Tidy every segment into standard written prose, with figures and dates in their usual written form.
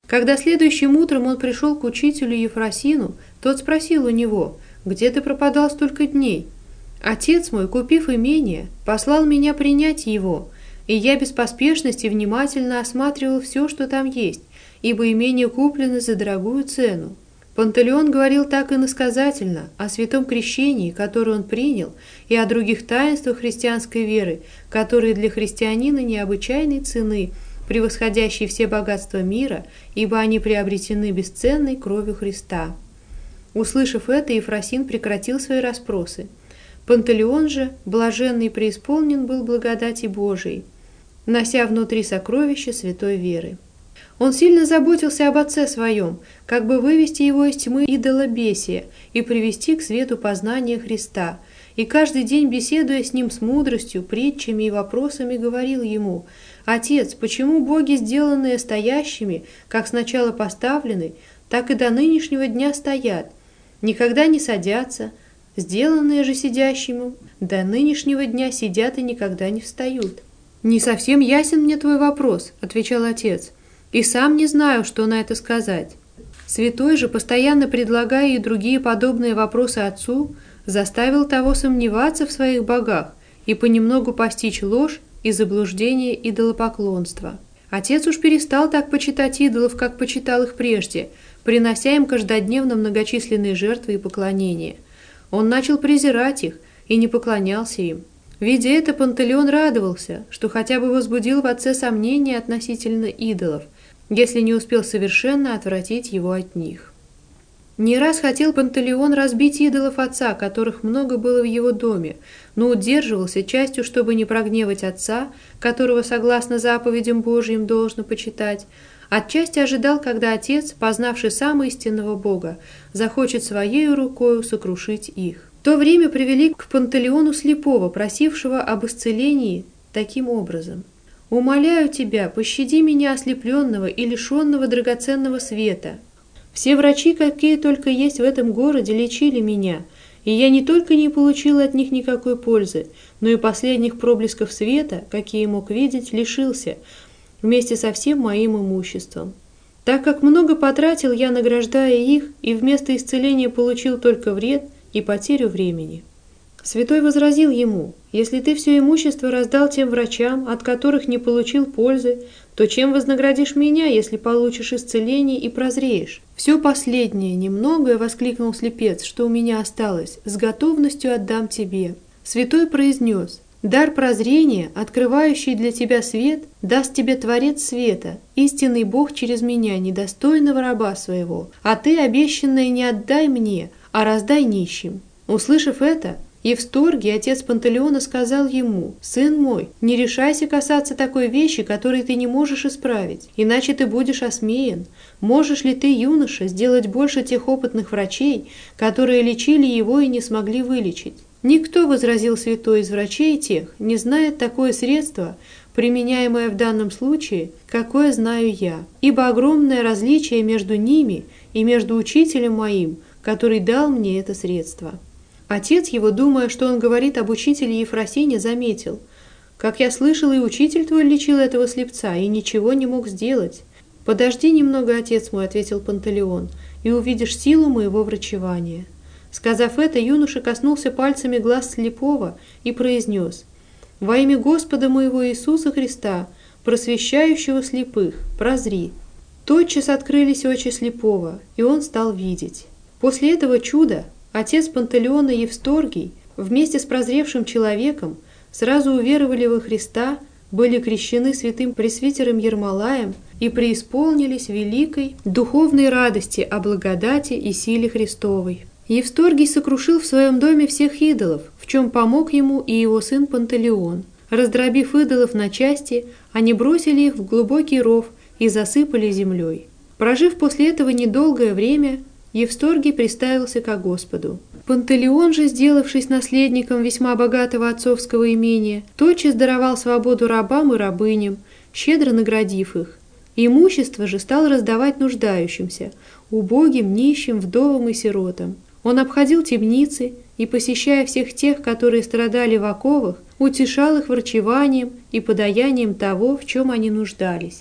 Когда следующим утром он пришел к учителю Ефросину, тот спросил у него: «Где ты пропадал столько дней?» «Отец мой, купив имение, послал меня принять его, и я без поспешности внимательно осматривал все, что там есть, ибо имение куплено за дорогую цену». Пантелеон говорил так иносказательно о святом крещении, которое он принял, и о других таинствах христианской веры, которые для христианина необычайной цены, превосходящие все богатства мира, ибо они приобретены бесценной кровью Христа. Услышав это, Ефросин прекратил свои расспросы. Пантелеон же, блаженный преисполнен был благодати Божией, нося внутри сокровища святой веры. Он сильно заботился об отце своем, как бы вывести его из тьмы идолобесия и привести к свету познания Христа, и каждый день, беседуя с ним с мудростью, притчами и вопросами, говорил ему: «Отец, почему боги, сделанные стоящими, как сначала поставлены, так и до нынешнего дня стоят, никогда не садятся, сделанные же сидящими, до нынешнего дня сидят и никогда не встают?» «Не совсем ясен мне твой вопрос», — отвечал отец, «и сам не знаю, что на это сказать». Святой же, постоянно предлагая и другие подобные вопросы отцу, заставил того сомневаться в своих богах и понемногу постичь ложь и заблуждение идолопоклонства. Отец уж перестал так почитать идолов, как почитал их прежде, принося им каждодневно многочисленные жертвы и поклонения. Он начал презирать их и не поклонялся им. Видя это, Пантелеон радовался, что хотя бы возбудил в отце сомнения относительно идолов, если не успел совершенно отвратить его от них. Не раз хотел Пантелеон разбить идолов отца, которых много было в его доме, но удерживался частью, чтобы не прогневать отца, которого, согласно заповедям Божьим, должно почитать, отчасти ожидал, когда отец, познавший сам истинного Бога, захочет своей рукою сокрушить их. В то время привели к Пантелеону слепого, просившего об исцелении таким образом: «Умоляю тебя, пощади меня, ослепленного и лишенного драгоценного света. Все врачи, какие только есть в этом городе, лечили меня, и я не только не получил от них никакой пользы, но и последних проблесков света, какие мог видеть, лишился, вместе со всем моим имуществом. Так как много потратил я, награждая их, и вместо исцеления получил только вред и потерю времени». Святой возразил ему: «Если ты все имущество раздал тем врачам, от которых не получил пользы, то чем вознаградишь меня, если получишь исцеление и прозреешь?» «Все последнее, немногое, — воскликнул слепец, — что у меня осталось, с готовностью отдам тебе». Святой произнес: «Дар прозрения, открывающий для тебя свет, даст тебе Творец света, истинный Бог через меня, недостойного раба своего, а ты, обещанное, не отдай мне, а раздай нищим». Услышав это, Евсторгий, отец Пантелеона, сказал ему: «Сын мой, не решайся касаться такой вещи, которой ты не можешь исправить, иначе ты будешь осмеян. Можешь ли ты, юноша, сделать больше тех опытных врачей, которые лечили его и не смогли вылечить?» «Никто, — возразил святой, — из врачей тех не знает такое средство, применяемое в данном случае, какое знаю я, ибо огромное различие между ними и между учителем моим, который дал мне это средство». Отец его, думая, что он говорит об учителе Ефросине, заметил: «Как я слышал, и учитель твой лечил этого слепца, и ничего не мог сделать». «Подожди немного, отец мой, — ответил Пантелеон, — и увидишь силу моего врачевания». Сказав это, юноша коснулся пальцами глаз слепого и произнес: «Во имя Господа моего Иисуса Христа, просвещающего слепых, прозри». Тотчас открылись очи слепого, и он стал видеть. После этого чуда отец Пантелеона Евсторгий вместе с прозревшим человеком сразу уверовали во Христа, были крещены святым пресвитером Ермолаем и преисполнились великой духовной радости о благодати и силе Христовой. Евсторгий сокрушил в своем доме всех идолов, в чем помог ему и его сын Пантелеон. Раздробив идолов на части, они бросили их в глубокий ров и засыпали землей. Прожив после этого недолгое время, Евсторгий приставился ко Господу. Пантелеон же, сделавшись наследником весьма богатого отцовского имения, тотчас даровал свободу рабам и рабыням, щедро наградив их. Имущество же стал раздавать нуждающимся, убогим, нищим, вдовам и сиротам. Он обходил темницы и, посещая всех тех, которые страдали в оковах, утешал их врачеванием и подаянием того, в чем они нуждались.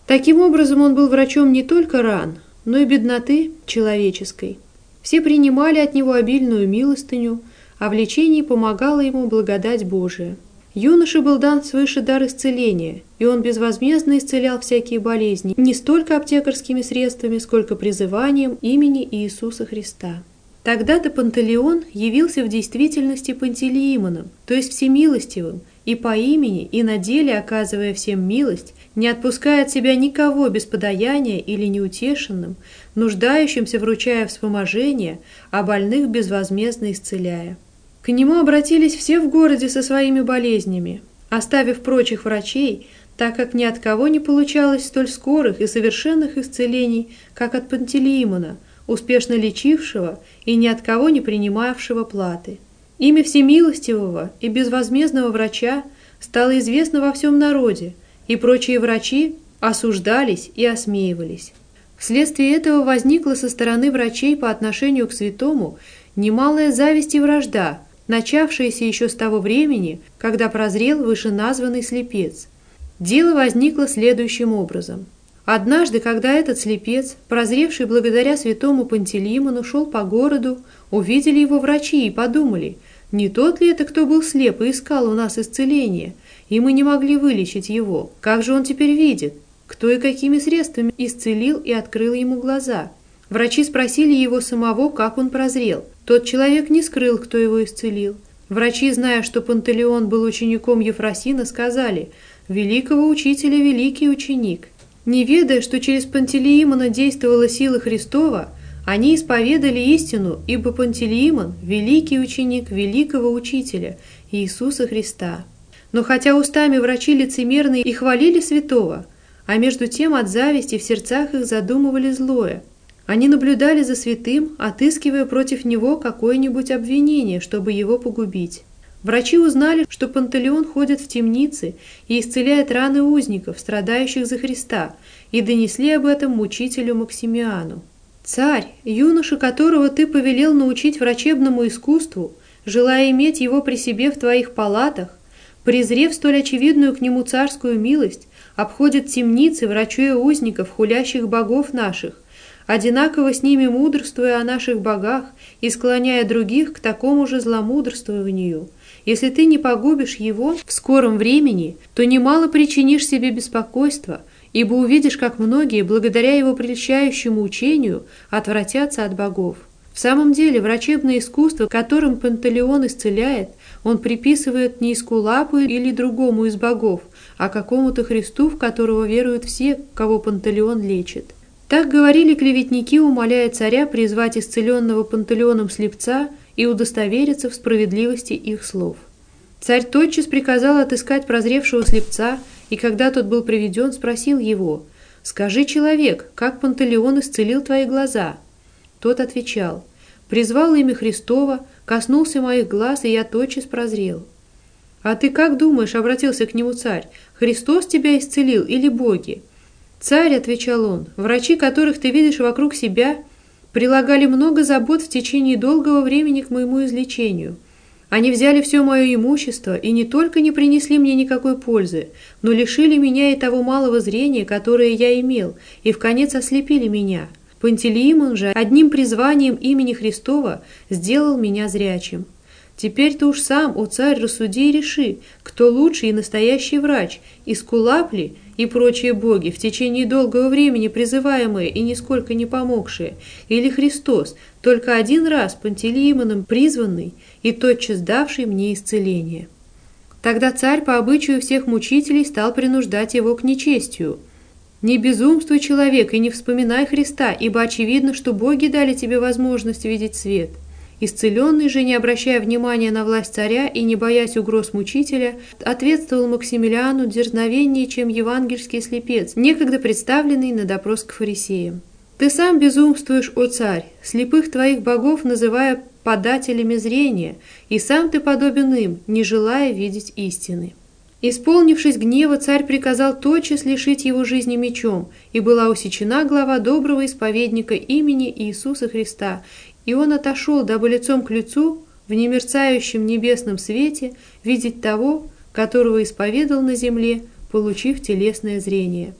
Таким образом, он был врачом не только ран, но и бедноты человеческой. Все принимали от него обильную милостыню, а в лечении помогала ему благодать Божия. Юноше был дан свыше дар исцеления, и он безвозмездно исцелял всякие болезни, не столько аптекарскими средствами, сколько призыванием имени Иисуса Христа. Тогда-то Пантелеон явился в действительности Пантелеимоном, то есть всемилостивым, и по имени, и на деле, оказывая всем милость, не отпуская от себя никого без подаяния или неутешенным, нуждающимся вручая вспоможение, а больных безвозмездно исцеляя. К нему обратились все в городе со своими болезнями, оставив прочих врачей, так как ни от кого не получалось столь скорых и совершенных исцелений, как от Пантелеимона, успешно лечившего и ни от кого не принимавшего платы. Имя всемилостивого и безвозмездного врача стало известно во всем народе, и прочие врачи осуждались и осмеивались. Вследствие этого возникла со стороны врачей по отношению к святому немалая зависть и вражда, начавшаяся еще с того времени, когда прозрел вышеназванный слепец. Дело возникло следующим образом. Однажды, когда этот слепец, прозревший благодаря святому Пантелеимону, шел по городу, увидели его врачи и подумали, не тот ли это, кто был слеп и искал у нас исцеления, и мы не могли вылечить его. Как же он теперь видит? Кто и какими средствами исцелил и открыл ему глаза? Врачи спросили его самого, как он прозрел. Тот человек не скрыл, кто его исцелил. Врачи, зная, что Пантелеон был учеником Ефросина, сказали: «Великого учителя великий ученик». Не ведая, что через Пантелеимона действовала сила Христова, они исповедали истину, ибо Пантелеимон – великий ученик великого учителя Иисуса Христа. Но хотя устами врачи лицемерные и хвалили святого, а между тем от зависти в сердцах их задумывали злое. Они наблюдали за святым, отыскивая против него какое-нибудь обвинение, чтобы его погубить. Врачи узнали, что Пантелеон ходит в темницы и исцеляет раны узников, страдающих за Христа, и донесли об этом мучителю Максимиану. «Царь, юноша, которого ты повелел научить врачебному искусству, желая иметь его при себе в твоих палатах, презрев столь очевидную к нему царскую милость, обходит темницы, врачуя узников, хулящих богов наших, одинаково с ними мудрствуя о наших богах и склоняя других к такому же зломудрствованию. Если ты не погубишь его в скором времени, то немало причинишь себе беспокойства, ибо увидишь, как многие, благодаря его прельщающему учению, отвратятся от богов». В самом деле, врачебное искусство, которым Пантелеон исцеляет, он приписывает не Эскулапу или другому из богов, а какому-то Христу, в которого веруют все, кого Пантелеон лечит. Так говорили клеветники, умоляя царя призвать исцеленного Пантелеоном слепца и удостовериться в справедливости их слов. Царь тотчас приказал отыскать прозревшего слепца, и когда тот был приведен, спросил его: «Скажи, человек, как Пантелеон исцелил твои глаза?» Тот отвечал: «Призвал имя Христово, коснулся моих глаз, и я тотчас прозрел». «А ты как думаешь?» — обратился к нему царь. «Христос тебя исцелил или боги?» «Царь», — отвечал он, — «врачи, которых ты видишь вокруг себя, прилагали много забот в течение долгого времени к моему излечению. Они взяли все мое имущество и не только не принесли мне никакой пользы, но лишили меня и того малого зрения, которое я имел, и вконец ослепили меня. Пантелеимон же одним призванием имени Христова сделал меня зрячим. Теперь ты уж сам, о царь, рассуди и реши, кто лучший и настоящий врач, Эскулап ли и прочие боги, в течение долгого времени призываемые и нисколько не помогшие, или Христос, только один раз Пантелеимоном призванный и тотчас давший мне исцеление». Тогда царь по обычаю всех мучителей стал принуждать его к нечестию. «Не безумствуй, человек, и не вспоминай Христа, ибо очевидно, что боги дали тебе возможность видеть свет». Исцеленный же, не обращая внимания на власть царя и не боясь угроз мучителя, ответствовал Максимилиану дерзновеннее, чем евангельский слепец, некогда представленный на допрос к фарисеям. «Ты сам безумствуешь, о царь, слепых твоих богов называя подателями зрения, и сам ты подобен им, не желая видеть истины». Исполнившись гнева, царь приказал тотчас лишить его жизни мечом, и была усечена глава доброго исповедника имени Иисуса Христа, и он отошел, дабы лицом к лицу, в немерцающем небесном свете, видеть того, которого исповедал на земле, получив телесное зрение.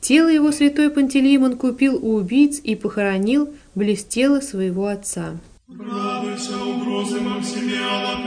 Тело его святой Пантелеймон купил у убийц и похоронил близ тела своего отца. Радуйся, угрозы Максимиана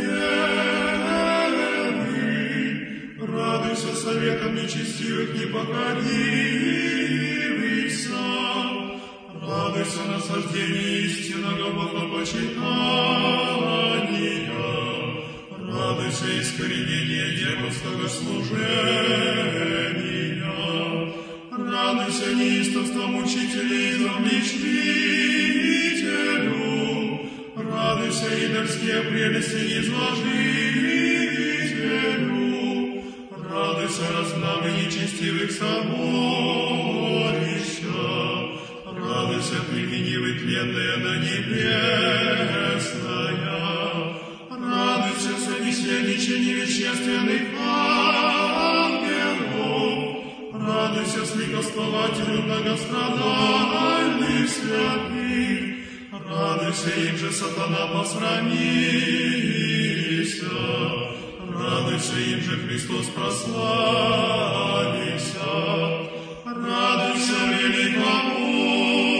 презрелый, радуйся советом нечестивых, не покоривайся, радуйся насаждение истинного богопочитания, радуйся искоренение дьявольского служения, радуйся неистовством учителей изобличителю, радуйся идольские прелести изложителю, радуйся разгнавы нечестивых соборища, радуйся применивый тленное на небесная, радуйся собеседничание вещественных ангелов, радуйся сликоствователю многострадальных святых, радуйся им же, сатана, посрамися, радуйся им же, Христос, прославися, радуйся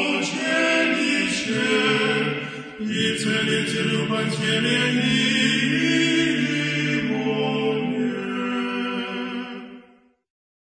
великомучениче и целителю Пантелеимоне.